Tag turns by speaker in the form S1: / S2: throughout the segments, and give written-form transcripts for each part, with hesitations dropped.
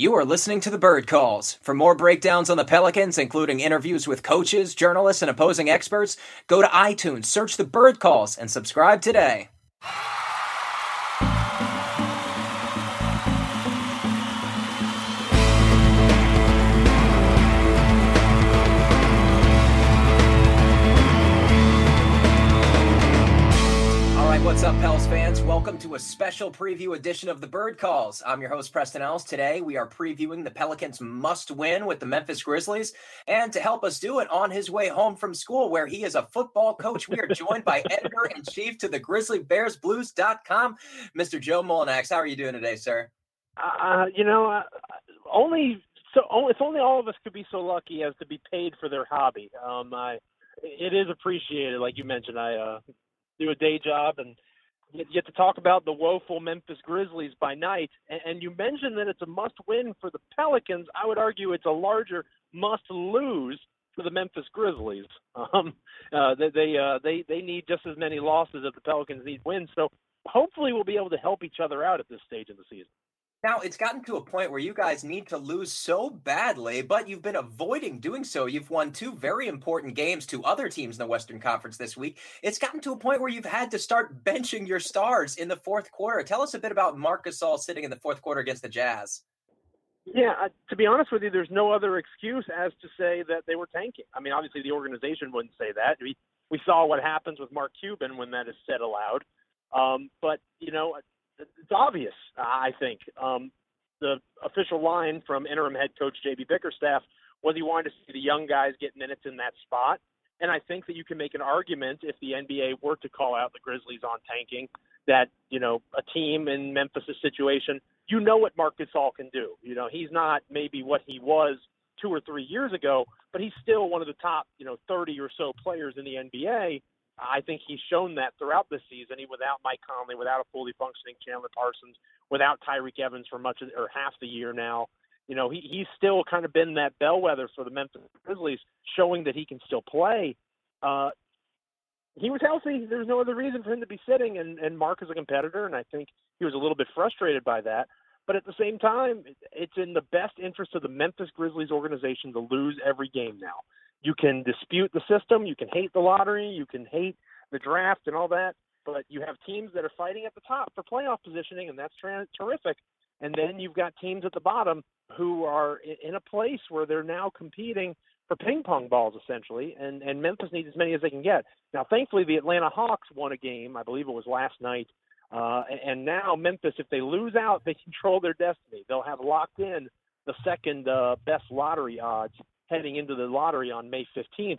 S1: You are listening to the Bird Calls. For more breakdowns on the Pelicans, including interviews with coaches, journalists, and opposing experts, go to iTunes, search the Bird Calls, and subscribe today. What's up, Pels fans? Welcome to a special preview edition of the Bird Calls. I'm your host, Preston Ellis. Today, we are previewing the Pelicans' must-win with the Memphis Grizzlies. And to help us do it on his way home from school, where he is a football coach, we are joined by editor-in-chief to the GrizzlyBearsBlues.com, Mr. Joe Mullinax. How are you doing today, sir?
S2: It's only all of us could be so lucky as to be paid for their hobby. It is appreciated, like you mentioned. I do a day job and get to talk about the woeful Memphis Grizzlies by night. And you mentioned that it's a must-win for the Pelicans. I would argue it's a larger must-lose for the Memphis Grizzlies. They need just as many losses as the Pelicans need wins. So hopefully we'll be able to help each other out at this stage of the season.
S1: Now, it's gotten to a point where you guys need to lose so badly, but you've been avoiding doing so. You've won two very important games to other teams in the Western Conference this week. It's gotten to a point where you've had to start benching your stars in the fourth quarter. Tell us a bit about Marc Gasol sitting in the fourth quarter against the Jazz.
S2: Yeah, to be honest with you, there's no other excuse as to say that they were tanking. I mean, obviously the organization wouldn't say that. We saw what happens with Mark Cuban when that is said aloud. But, it's obvious, I think. The official line from interim head coach J.B. Bickerstaff was he wanted to see the young guys get minutes in that spot. And I think that you can make an argument if the NBA were to call out the Grizzlies on tanking that, a team in Memphis' situation, what Marc Gasol can do. He's not maybe what he was 2 or 3 years ago, but he's still one of the top, 30 or so players in the NBA. I think he's shown that throughout this season, without Mike Conley, without a fully functioning Chandler Parsons, without Tyreke Evans for half the year now. He's still kind of been that bellwether for the Memphis Grizzlies, showing that he can still play. He was healthy. There's no other reason for him to be sitting, and Mark is a competitor, and I think he was a little bit frustrated by that. But at the same time, it's in the best interest of the Memphis Grizzlies organization to lose every game now. You can dispute the system, you can hate the lottery, you can hate the draft and all that, but you have teams that are fighting at the top for playoff positioning, and that's terrific. And then you've got teams at the bottom who are in a place where they're now competing for ping pong balls, essentially, and Memphis needs as many as they can get. Now, thankfully, the Atlanta Hawks won a game, I believe it was last night, and now Memphis, if they lose out, they control their destiny. They'll have locked in the second best lottery odds heading into the lottery on May 15th.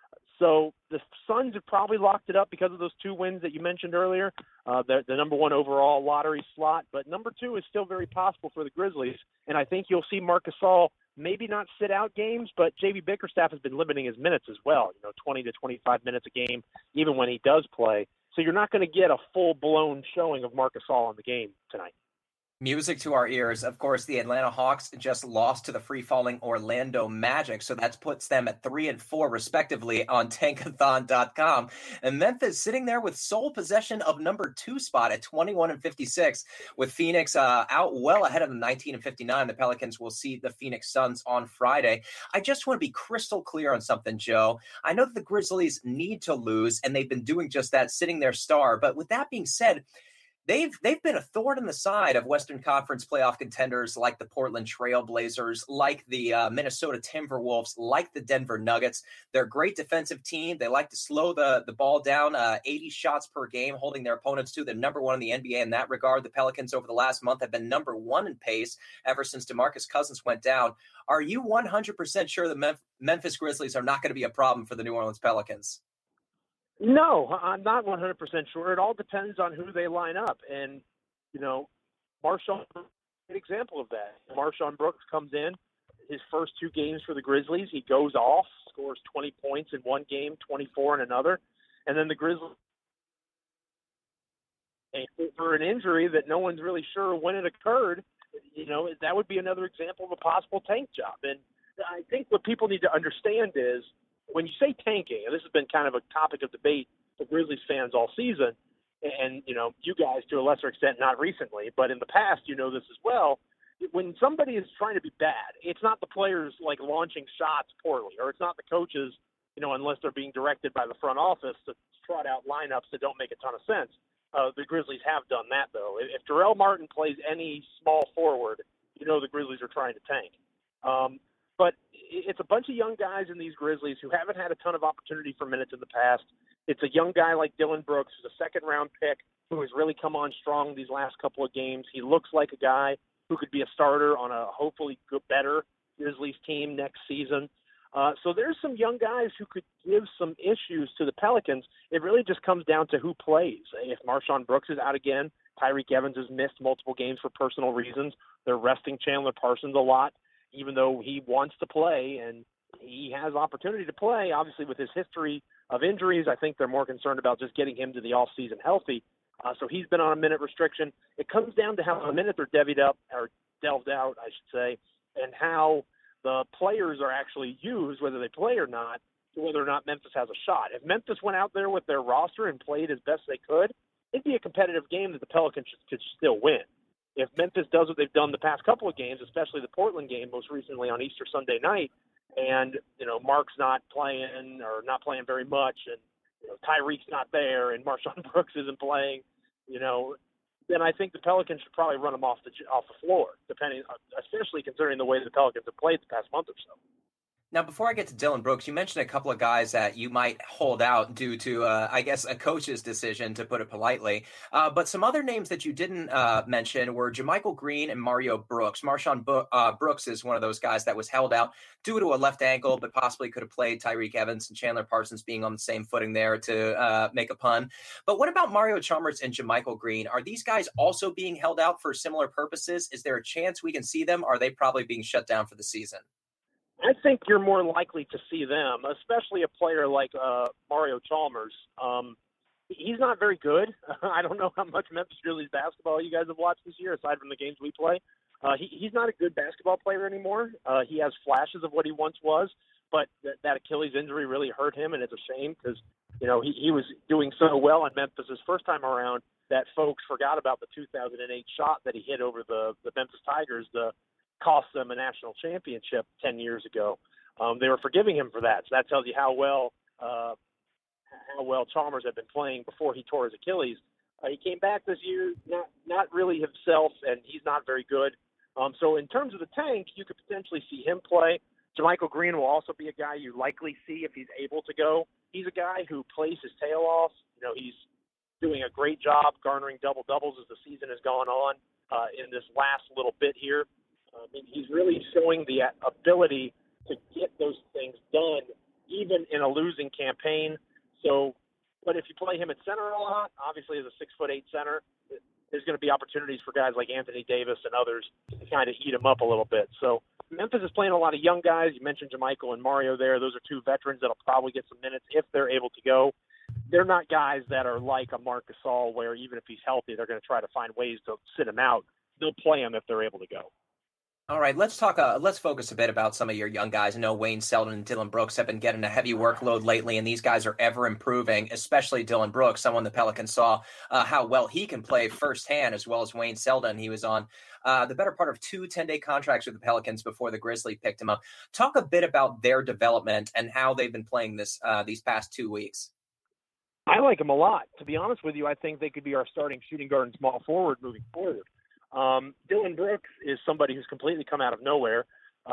S2: So the Suns have probably locked it up because of those 2 wins that you mentioned earlier, the number 1 overall lottery slot. But number 2 is still very possible for the Grizzlies. And I think you'll see Marc Gasol maybe not sit out games, but J.B. Bickerstaff has been limiting his minutes as well, 20 to 25 minutes a game, even when he does play. So you're not going to get a full-blown showing of Marc Gasol in the game tonight.
S1: Music to our ears. Of course, the Atlanta Hawks just lost to the free-falling Orlando Magic, so that puts them at 3-4 respectively on Tankathon.com. And Memphis sitting there with sole possession of number 2 spot at 21-56, with Phoenix out well ahead of them 19-59. The Pelicans will see the Phoenix Suns on Friday. I just want to be crystal clear on something, Joe. I know that the Grizzlies need to lose, and they've been doing just that, sitting their star. But with that being said, They've been a thorn in the side of Western Conference playoff contenders like the Portland Trail Blazers, like the Minnesota Timberwolves, like the Denver Nuggets. They're a great defensive team. They like to slow the ball down, 80 shots per game, holding their opponents to. They're number 1 in the NBA in that regard. The Pelicans over the last month have been number 1 in pace ever since DeMarcus Cousins went down. Are you 100% sure the Memphis Grizzlies are not going to be a problem for the New Orleans Pelicans?
S2: No, I'm not 100% sure. It all depends on who they line up. And, Marshawn Brooks is an example of that. Marshawn Brooks comes in, his first 2 games for the Grizzlies, he goes off, scores 20 points in one game, 24 in another. And then the Grizzlies, for an injury that no one's really sure when it occurred, that would be another example of a possible tank job. And I think what people need to understand is, when you say tanking, and this has been kind of a topic of debate for Grizzlies fans all season, and, you guys to a lesser extent, not recently, but in the past, this as well, when somebody is trying to be bad, it's not the players like launching shots poorly, or it's not the coaches, unless they're being directed by the front office to trot out lineups that don't make a ton of sense. The Grizzlies have done that, though. If Jarrell Martin plays any small forward, the Grizzlies are trying to tank. But it's a bunch of young guys in these Grizzlies who haven't had a ton of opportunity for minutes in the past. It's a young guy like Dillon Brooks, who's a second-round pick, who has really come on strong these last couple of games. He looks like a guy who could be a starter on a hopefully good, better Grizzlies team next season. So there's some young guys who could give some issues to the Pelicans. It really just comes down to who plays. If Marshawn Brooks is out again, Tyreke Evans has missed multiple games for personal reasons. They're resting Chandler Parsons a lot, even though he wants to play and he has opportunity to play. Obviously, with his history of injuries, I think they're more concerned about just getting him to the offseason healthy. So he's been on a minute restriction. It comes down to how the minutes are delved out, I should say, and how the players are actually used, whether they play or not, to whether or not Memphis has a shot. If Memphis went out there with their roster and played as best they could, it'd be a competitive game that the Pelicans could still win. If Memphis does what they've done the past couple of games, especially the Portland game most recently on Easter Sunday night, and Mark's not playing or not playing very much, and Tyreek's not there, and Marshawn Brooks isn't playing, then I think the Pelicans should probably run them off the floor, especially considering the way the Pelicans have played the past month or so.
S1: Now, before I get to Dillon Brooks, you mentioned a couple of guys that you might hold out due to, I guess, a coach's decision, to put it politely. But some other names that you didn't mention were JaMychal Green and Mario Brooks. Marshawn Brooks is one of those guys that was held out due to a left ankle, but possibly could have played. Tyreke Evans and Chandler Parsons being on the same footing there, to make a pun. But what about Mario Chalmers and JaMychal Green? Are these guys also being held out for similar purposes? Is there a chance we can see them? Or are they probably being shut down for the season?
S2: I think you're more likely to see them, especially a player like Mario Chalmers. He's not very good. I don't know how much Memphis Grizzlies basketball you guys have watched this year, aside from the games we play. He's not a good basketball player anymore. He has flashes of what he once was, but that Achilles injury really hurt him, and it's a shame because he was doing so well in Memphis his first time around that folks forgot about the 2008 shot that he hit over the Memphis Tigers, cost them a national championship 10 years ago. They were forgiving him for that. So that tells you how well Chalmers had been playing before he tore his Achilles. He came back this year, not really himself, and he's not very good. So in terms of the tank, you could potentially see him play. JaMychal Green will also be a guy you likely see if he's able to go. He's a guy who plays his tail off. He's doing a great job garnering double-doubles as the season has gone on in this last little bit here. He's really showing the ability to get those things done, even in a losing campaign. But if you play him at center a lot, obviously as a 6'8" center, there's going to be opportunities for guys like Anthony Davis and others to kind of eat him up a little bit. So Memphis is playing a lot of young guys. You mentioned JaMychal and Mario there. Those are two veterans that'll probably get some minutes if they're able to go. They're not guys that are like a Marc Gasol, where even if he's healthy, they're going to try to find ways to sit him out. They'll play him if they're able to go.
S1: All right, let's focus a bit about some of your young guys. I know Wayne Selden and Dillon Brooks have been getting a heavy workload lately, and these guys are ever improving, especially Dillon Brooks, someone the Pelicans saw how well he can play firsthand, as well as Wayne Selden. He was on the better part of 2 10-day contracts with the Pelicans before the Grizzlies picked him up. Talk a bit about their development and how they've been playing these past 2 weeks.
S2: I like them a lot. To be honest with you, I think they could be our starting shooting guard and small forward moving forward. Dillon Brooks is somebody who's completely come out of nowhere.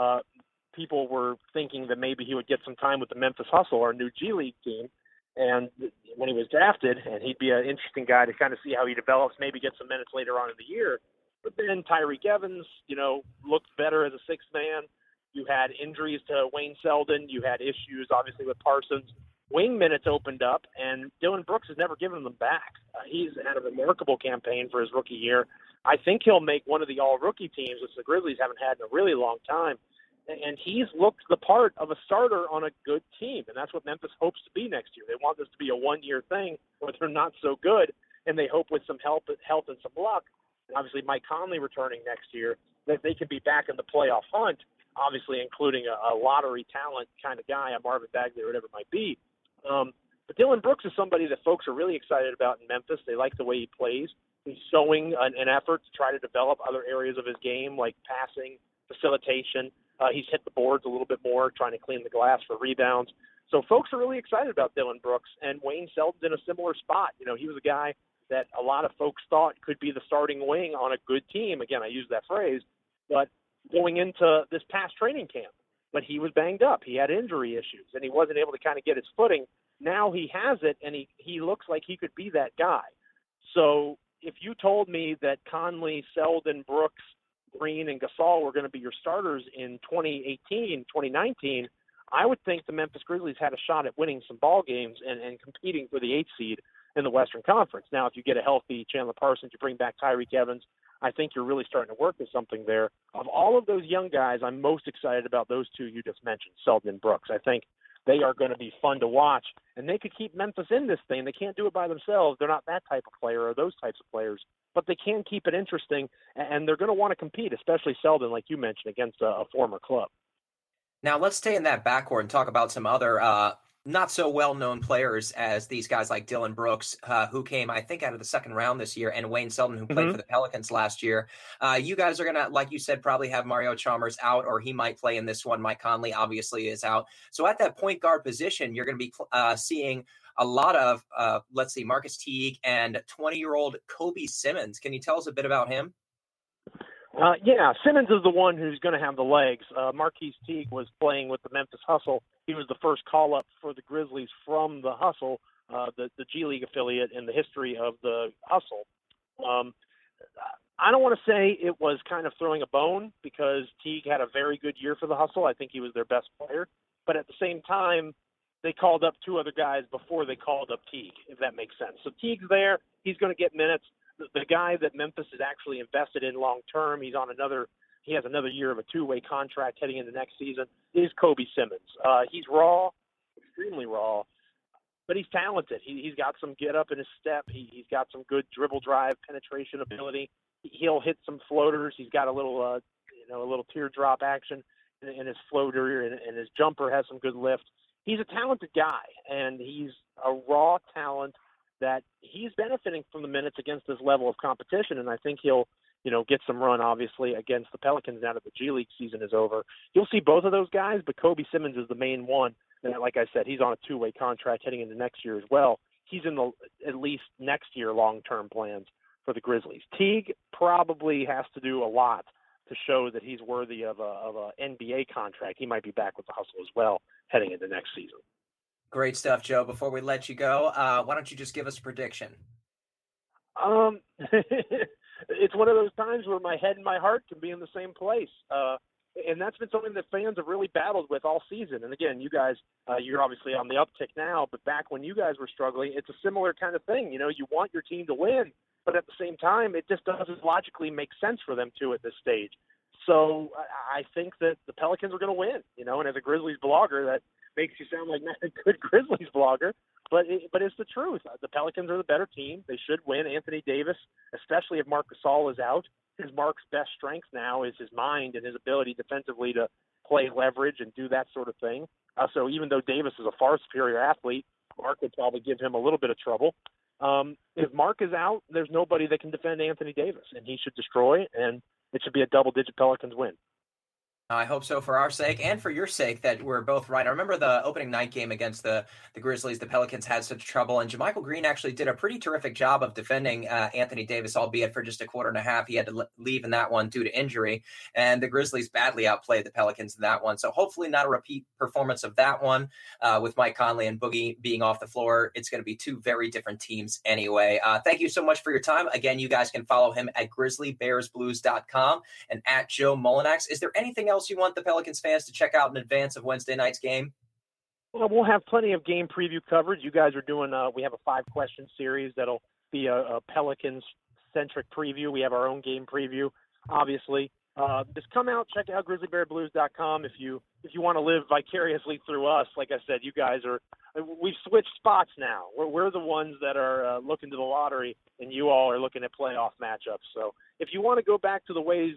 S2: People were thinking that maybe he would get some time with the Memphis Hustle, our new G League team, and when he was drafted, and he'd be an interesting guy to kind of see how he develops, maybe get some minutes later on in the year. But then Tyreke Evans, looked better as a sixth man. You had injuries to Wayne Selden. You had issues, obviously, with Parsons. Wing minutes opened up, and Dillon Brooks has never given them back. He's had a remarkable campaign for his rookie year. I think he'll make one of the all-rookie teams, which the Grizzlies haven't had in a really long time. And he's looked the part of a starter on a good team, and that's what Memphis hopes to be next year. They want this to be a one-year thing where they're not so good, and they hope with some health and some luck, and obviously Mike Conley returning next year, that they can be back in the playoff hunt, obviously including a lottery talent kind of guy, a Marvin Bagley or whatever it might be. But Dillon Brooks is somebody that folks are really excited about in Memphis. They like the way he plays. He's showing an effort to try to develop other areas of his game, like passing, facilitation. He's hit the boards a little bit more, trying to clean the glass for rebounds. So folks are really excited about Dillon Brooks, and Wayne Selden's in a similar spot. He was a guy that a lot of folks thought could be the starting wing on a good team. Again, I use that phrase, but going into this past training camp, but he was banged up. He had injury issues, and he wasn't able to kind of get his footing. Now he has it, and he looks like he could be that guy. So if you told me that Conley, Selden, Brooks, Green, and Gasol were going to be your starters in 2018, 2019, I would think the Memphis Grizzlies had a shot at winning some ball games and competing for the 8th seed in the Western Conference. Now, if you get a healthy Chandler Parsons, you bring back Tyreke Evans, I think you're really starting to work with something there. Of all of those young guys, I'm most excited about those two you just mentioned, Selden and Brooks. I think they are going to be fun to watch, and they could keep Memphis in this thing. They can't do it by themselves. They're not that type of player or those types of players, but they can keep it interesting, and they're going to want to compete, especially Selden, like you mentioned, against a former club.
S1: Now, let's stay in that backcourt and talk about some other not so well-known players as these guys like Dillon Brooks, who came, I think, out of the second round this year, and Wayne Selden, who played for the Pelicans last year. You guys are going to, like you said, probably have Mario Chalmers out, or he might play in this one. Mike Conley obviously is out. So at that point guard position, you're going to be seeing a lot of, Marcus Teague and 20-year-old Kobe Simmons. Can you tell us a bit about him?
S2: Yeah, Simmons is the one who's going to have the legs. Marquise Teague was playing with the Memphis Hustle. He was the first call-up for the Grizzlies from the Hustle, the G League affiliate in the history of the Hustle. I don't want to say it was kind of throwing a bone because Teague had a very good year for the Hustle. I think he was their best player. But at the same time, they called up two other guys before they called up Teague, if that makes sense. So Teague's there. He's going to get minutes. The guy that Memphis is actually invested in long term, he has another year of a two-way contract heading into next season, is Kobe Simmons. He's raw, extremely raw, but he's talented. He's got some get up in his step. He's got some good dribble drive penetration ability. He'll hit some floaters. He's got a little teardrop action in his floater, and his jumper has some good lift. He's a talented guy, and he's a raw talent that he's benefiting from the minutes against this level of competition, and I think he'll, get some run, obviously, against the Pelicans now that the G League season is over. You'll see both of those guys, but Kobe Simmons is the main one, and like I said, he's on a two-way contract heading into next year as well. He's in the at least next year long-term plans for the Grizzlies. Teague probably has to do a lot to show that he's worthy of a NBA contract. He might be back with the Hustle as well heading into next season.
S1: Great stuff, Joe. Before we let you go, why don't you just give us a prediction?
S2: It's one of those times where my head and my heart can be in the same place. And that's been something that fans have really battled with all season. And again, you guys, you're obviously on the uptick now, but back when you guys were struggling, it's a similar kind of thing. You want your team to win, but at the same time, it just doesn't logically make sense for them to at this stage. So I think that the Pelicans are going to win, and as a Grizzlies blogger, that makes you sound like not a good Grizzlies blogger, but it's the truth. The Pelicans are the better team. They should win. Anthony Davis, especially if Marc Gasol is out, Mark's best strength now is his mind and his ability defensively to play leverage and do that sort of thing. So even though Davis is a far superior athlete, Mark would probably give him a little bit of trouble. If Mark is out, there's nobody that can defend Anthony Davis, and he should destroy, and it should be a double-digit Pelicans win.
S1: I hope so for our sake and for your sake that we're both right. I remember the opening night game against the Grizzlies. The Pelicans had such trouble, and JaMychal Green actually did a pretty terrific job of defending Anthony Davis, albeit for just a quarter and a half. He had to leave in that one due to injury, and the Grizzlies badly outplayed the Pelicans in that one. So hopefully not a repeat performance of that one with Mike Conley and Boogie being off the floor. It's going to be two very different teams anyway. Thank you so much for your time. Again, you guys can follow him at grizzlybearsblues.com and at Joe Mullinax. Is there anything else you want the Pelicans fans to check out in advance of Wednesday night's game?
S2: Well, we'll have plenty of game preview coverage. You guys are doing, we have a 5-question series that'll be a Pelicans-centric preview. We have our own game preview, obviously. Just come out, check out grizzlybearblues.com if you want to live vicariously through us. Like I said, you guys we've switched spots now. We're the ones that are looking to the lottery, and you all are looking at playoff matchups. So if you want to go back to the ways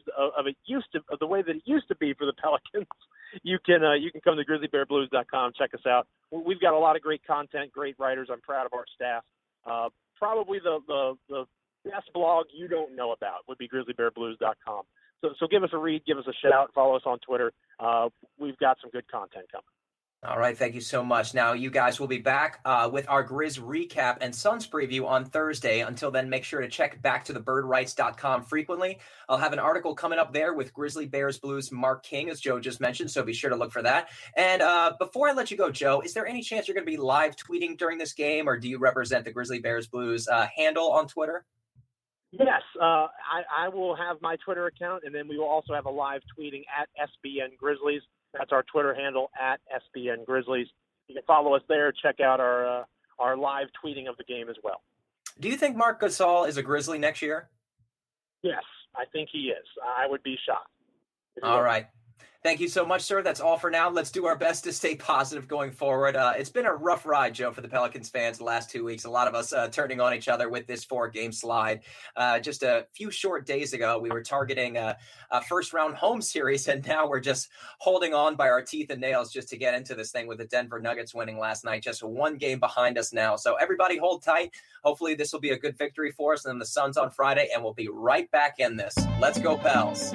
S2: the way that it used to be for the Pelicans, you can come to grizzlybearblues.com, check us out. We've got a lot of great content, great writers. I'm proud of our staff. Probably the best blog you don't know about would be grizzlybearblues.com. So give us a read, give us a shout, follow us on Twitter. We've got some good content coming.
S1: All right, thank you so much. Now, you guys will be back with our Grizz recap and Suns preview on Thursday. Until then, make sure to check backtothebirdrights.com frequently. I'll have an article coming up there with Grizzly Bears Blues Mark King, as Joe just mentioned, so be sure to look for that. And before I let you go, Joe, is there any chance you're going to be live tweeting during this game, or do you represent the Grizzly Bears Blues handle on Twitter?
S2: Yes, I will have my Twitter account, and then we will also have a live tweeting at SBN Grizzlies. That's our Twitter handle, at SBN Grizzlies. You can follow us there. Check out our live tweeting of the game as well.
S1: Do you think Marc Gasol is a Grizzly next year?
S2: Yes, I think he is. I would be shocked.
S1: All right. Thank you so much, sir. That's all for now. Let's do our best to stay positive going forward. It's been a rough ride, Joe, for the Pelicans fans the last 2 weeks. A lot of us turning on each other with this 4-game slide. Just a few short days ago, we were targeting a first-round home series, and now we're just holding on by our teeth and nails just to get into this thing with the Denver Nuggets winning last night. Just 1 game behind us now. So everybody hold tight. Hopefully this will be a good victory for us, and then the Suns on Friday, and we'll be right back in this. Let's go, Pels.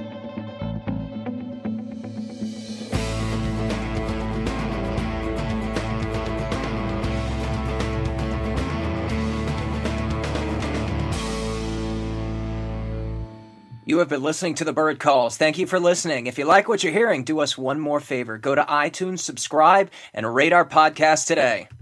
S1: You have been listening to The Bird Calls. Thank you for listening. If you like what you're hearing, do us one more favor. Go to iTunes, subscribe, and rate our podcast today.